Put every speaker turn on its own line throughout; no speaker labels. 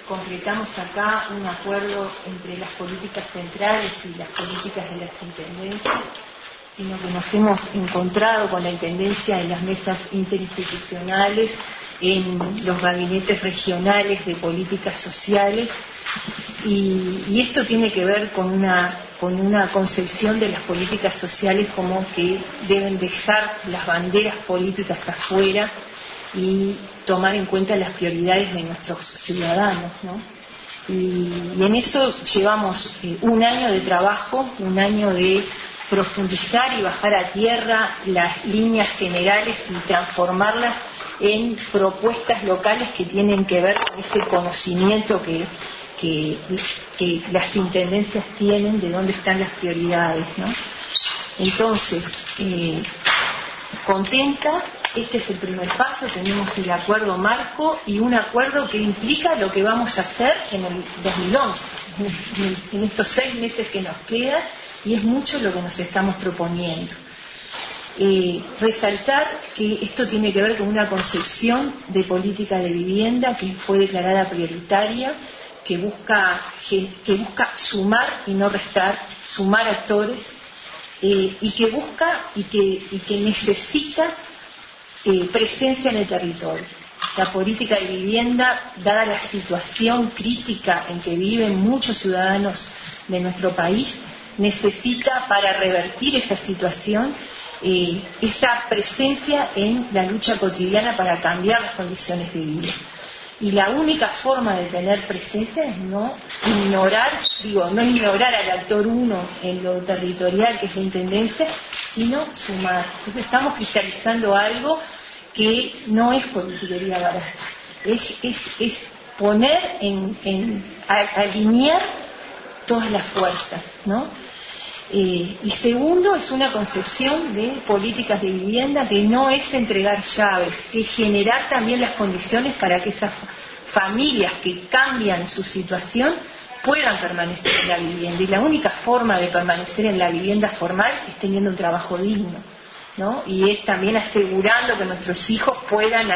concretamos acá un acuerdo entre las políticas centrales y las políticas de las intendencias, sino que nos hemos encontrado con la intendencia en las mesas interinstitucionales, en los gabinetes regionales de políticas sociales, y esto tiene que ver con una concepción de las políticas sociales como que deben dejar las banderas políticas afuera y tomar en cuenta las prioridades de nuestros ciudadanos, ¿no? Y en eso llevamos un año de trabajo, un año de profundizar y bajar a tierra las líneas generales y transformarlas en propuestas locales que tienen que ver con ese conocimiento que las intendencias tienen de dónde están las prioridades, ¿no? Entonces, contenta, este es el primer paso, tenemos el acuerdo marco y un acuerdo que implica lo que vamos a hacer en el 2011, en estos 6 meses que nos quedan, y es mucho lo que nos estamos proponiendo. Resaltar que esto tiene que ver con una concepción de política de vivienda que fue declarada prioritaria, que busca sumar y no restar, sumar actores, y que busca y que necesita presencia en el territorio. La política de vivienda, dada la situación crítica en que viven muchos ciudadanos de nuestro país, necesita, para revertir esa situación, esa presencia en la lucha cotidiana para cambiar las condiciones de vida. Y la única forma de tener presencia es no ignorar al actor uno en lo territorial, que es la intendencia, sino sumar. Entonces estamos cristalizando algo que no es politiquería barata, es poner alinear todas las fuerzas, ¿no? Y segundo, es una concepción de políticas de vivienda que no es entregar llaves, es generar también las condiciones para que esas familias que cambian su situación puedan permanecer en la vivienda. Y la única forma de permanecer en la vivienda formal es teniendo un trabajo digno, ¿no? Y es también asegurando que nuestros hijos puedan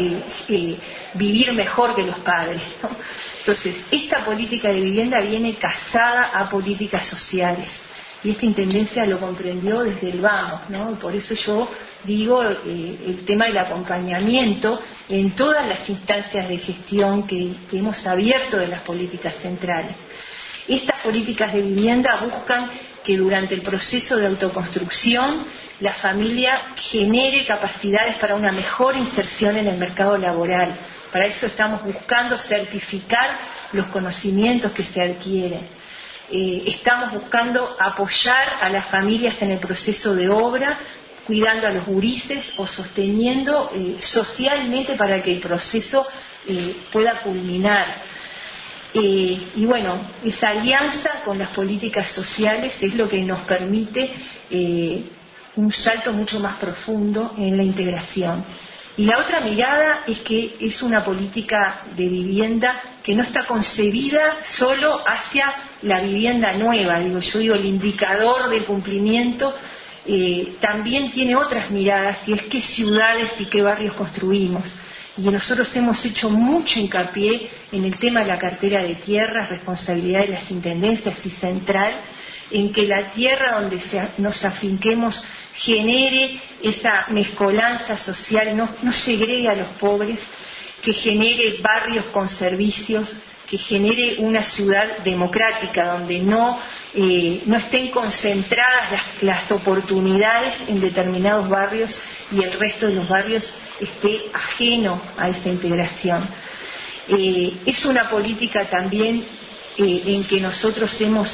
vivir mejor que los padres, ¿no? Entonces, esta política de vivienda viene casada a políticas sociales. Y esta intendencia lo comprendió desde el vamos, ¿no? Por eso yo digo el tema del acompañamiento en todas las instancias de gestión que hemos abierto de las políticas centrales. Estas políticas de vivienda buscan que durante el proceso de autoconstrucción la familia genere capacidades para una mejor inserción en el mercado laboral. Para eso estamos buscando certificar los conocimientos que se adquieren. Estamos buscando apoyar a las familias en el proceso de obra, cuidando a los gurises o sosteniendo socialmente para que el proceso pueda culminar. Y bueno, esa alianza con las políticas sociales es lo que nos permite un salto mucho más profundo en la integración. Y la otra mirada es que es una política de vivienda que no está concebida solo hacia la vivienda nueva. Yo digo, el indicador del cumplimiento también tiene otras miradas, y es qué ciudades y qué barrios construimos. Y nosotros hemos hecho mucho hincapié en el tema de la cartera de tierras, responsabilidad de las intendencias y central, en que la tierra donde nos afinquemos genere esa mezcolanza social, no segregue a los pobres, que genere barrios con servicios, que genere una ciudad democrática donde no estén concentradas las oportunidades en determinados barrios y el resto de los barrios esté ajeno a esa integración. Es una política también en que nosotros hemos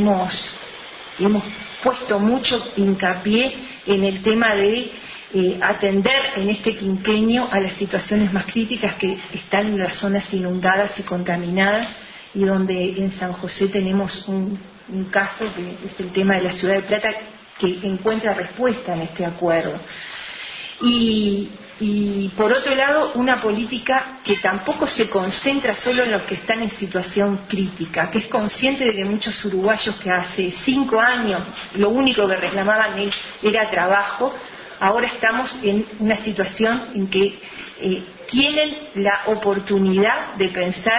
puesto mucho hincapié en el tema de atender en este quinquenio a las situaciones más críticas que están en las zonas inundadas y contaminadas, y donde en San José tenemos un caso que es el tema de la Ciudad de Plata, que encuentra respuesta en este acuerdo. Y por otro lado, una política que tampoco se concentra solo en los que están en situación crítica, que es consciente de que muchos uruguayos que hace 5 años lo único que reclamaban era trabajo, ahora estamos en una situación en que tienen la oportunidad de pensar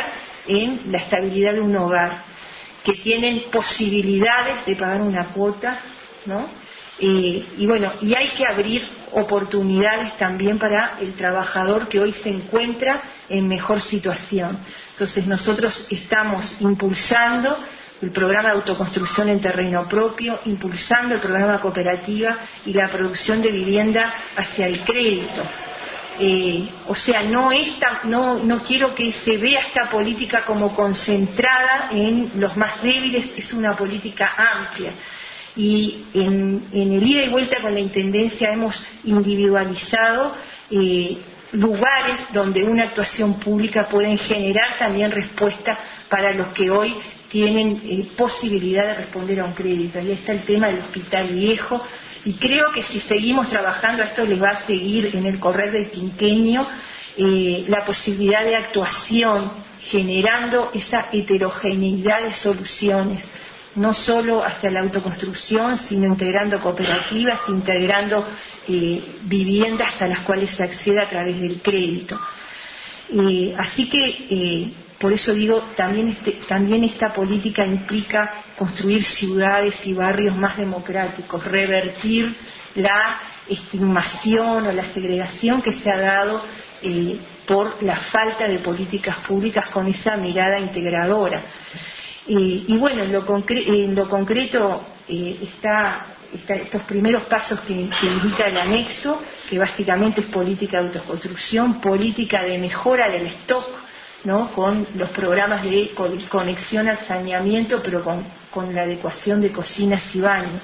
en la estabilidad de un hogar, que tienen posibilidades de pagar una cuota, ¿no? Y bueno, y hay que abrir oportunidades también para el trabajador que hoy se encuentra en mejor situación. Entonces nosotros estamos impulsando el programa de autoconstrucción en terreno propio, impulsando el programa cooperativa y la producción de vivienda hacia el crédito. O sea, no quiero que se vea esta política como concentrada en los más débiles, es una política amplia. Y en el ida y vuelta con la Intendencia hemos individualizado lugares donde una actuación pública puede generar también respuesta para los que hoy tienen posibilidad de responder a un crédito. Ahí está el tema del Hospital Viejo, y creo que si seguimos trabajando esto les va a seguir en el correr del quinquenio la posibilidad de actuación, generando esa heterogeneidad de soluciones, no solo hacia la autoconstrucción, sino integrando cooperativas, integrando viviendas a las cuales se accede a través del crédito. Así que, por eso digo, también esta política implica construir ciudades y barrios más democráticos, revertir la estigmación o la segregación que se ha dado por la falta de políticas públicas con esa mirada integradora. Y bueno, en lo concreto está estos primeros pasos que indica el anexo, que básicamente es política de autoconstrucción, política de mejora del stock, ¿no? Con los programas de conexión al saneamiento, pero con la adecuación de cocinas y baños.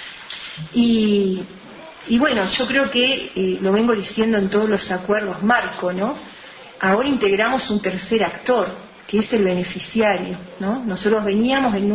Y bueno, yo creo que lo vengo diciendo en todos los acuerdos marco, ¿no? Ahora integramos un tercer actor, que es el beneficiario, ¿no? Nosotros veníamos en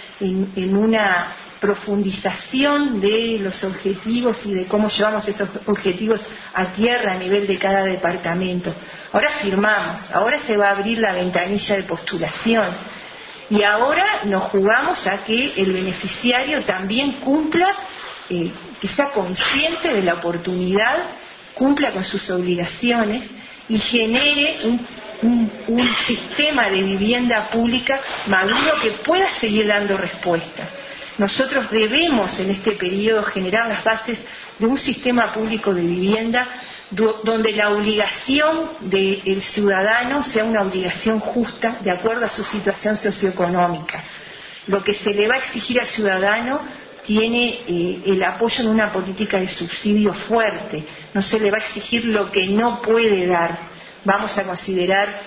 una profundización de los objetivos y de cómo llevamos esos objetivos a tierra a nivel de cada departamento. Ahora firmamos, ahora se va a abrir la ventanilla de postulación y ahora nos jugamos a que el beneficiario también cumpla, que sea consciente de la oportunidad, cumpla con sus obligaciones y genere un sistema de vivienda pública maduro que pueda seguir dando respuesta. Nosotros debemos en este periodo generar las bases de un sistema público de vivienda donde la obligación del ciudadano sea una obligación justa de acuerdo a su situación socioeconómica. Lo que se le va a exigir al ciudadano tiene el apoyo en una política de subsidio fuerte, no se le va a exigir lo que no puede dar. Vamos a considerar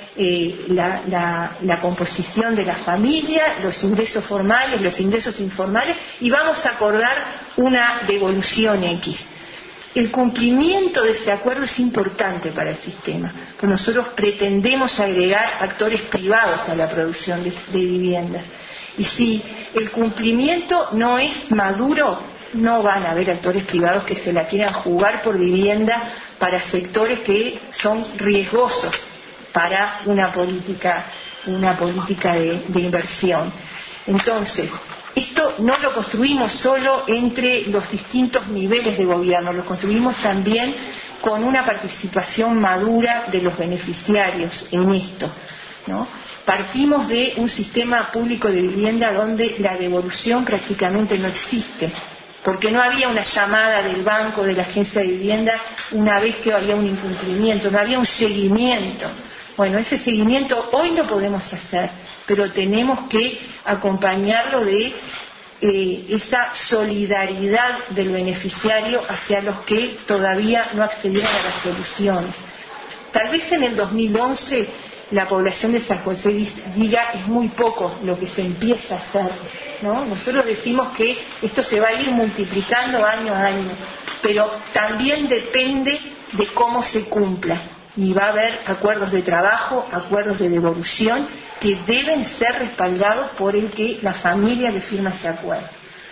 la composición de la familia, los ingresos formales, los ingresos informales, y vamos a acordar una devolución X. El cumplimiento de ese acuerdo es importante para el sistema, porque nosotros pretendemos agregar actores privados a la producción de viviendas. Y si el cumplimiento no es maduro, no van a haber actores privados que se la quieran jugar por vivienda para sectores que son riesgosos para una política de inversión. Entonces, esto no lo construimos solo entre los distintos niveles de gobierno, lo construimos también con una participación madura de los beneficiarios en esto, ¿no? Partimos de un sistema público de vivienda donde la devolución prácticamente no existe, porque no había una llamada del banco, de la agencia de vivienda, una vez que había un incumplimiento, no había un seguimiento. Bueno, ese seguimiento hoy lo podemos hacer, pero tenemos que acompañarlo de esa solidaridad del beneficiario hacia los que todavía no accedieron a las soluciones. Tal vez en el 2011 la población de San José diga es muy poco lo que se empieza a hacer, ¿no? Nosotros decimos que esto se va a ir multiplicando año a año, pero también depende de cómo se cumpla. Y va a haber acuerdos de trabajo, acuerdos de devolución, que deben ser respaldados por el que la familia le firma ese acuerdo.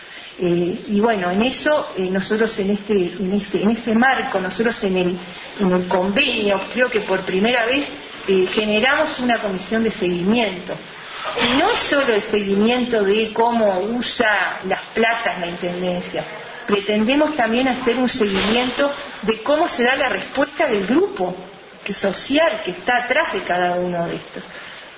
Y bueno, en eso nosotros en este marco, nosotros en el convenio, creo que por primera vez generamos una comisión de seguimiento. Y no es solo el seguimiento de cómo usa las platas la Intendencia, pretendemos también hacer un seguimiento de cómo se da la respuesta del grupo social que está atrás de cada uno de estos.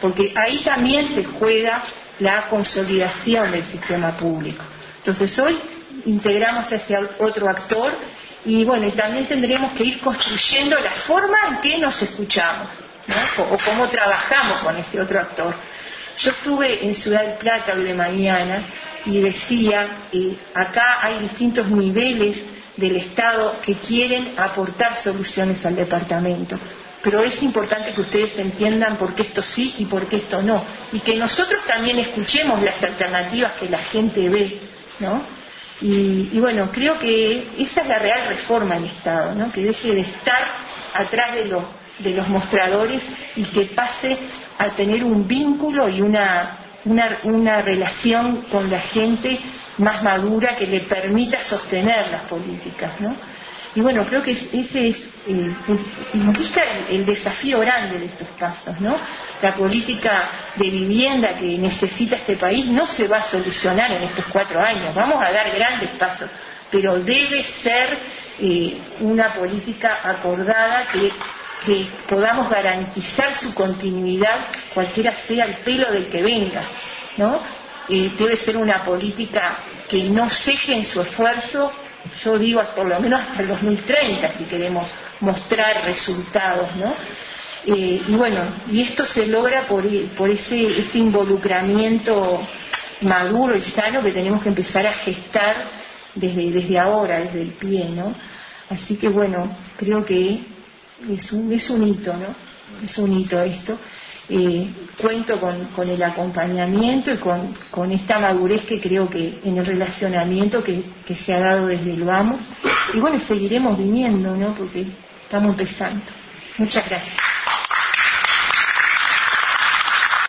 porque ahí también se juega la consolidación del sistema público. Entonces hoy integramos a ese otro actor y bueno, y también tendremos que ir construyendo la forma en que nos escuchamos, ¿no? O cómo trabajamos con ese otro actor. Yo estuve en Ciudad del Plata hoy de mañana y decía, acá hay distintos niveles del Estado que quieren aportar soluciones al departamento, pero es importante que ustedes entiendan por qué esto sí y por qué esto no, y que nosotros también escuchemos las alternativas que la gente ve, ¿no? Y bueno, creo que esa es la real reforma del Estado, ¿no? Que deje de estar atrás de los mostradores y que pase a tener un vínculo y una relación con la gente más madura que le permita sostener las políticas, ¿no? Y bueno, creo que ese es implica el desafío grande de estos pasos, ¿no? La política de vivienda que necesita este país no se va a solucionar en estos 4 años, vamos a dar grandes pasos, pero debe ser una política acordada que podamos garantizar su continuidad, cualquiera sea el pelo del que venga, ¿no? Debe ser una política que no ceje en su esfuerzo, yo digo por lo menos hasta el 2030, si queremos mostrar resultados, ¿no? Y bueno, y esto se logra por este involucramiento maduro y sano que tenemos que empezar a gestar desde ahora, desde el pie, ¿no? Así que bueno, creo que es un hito, ¿no? Es un hito esto. Cuento con el acompañamiento y con esta madurez que creo que en el relacionamiento que se ha dado desde el vamos. Y bueno, seguiremos viniendo, ¿no? Porque estamos empezando. Muchas gracias.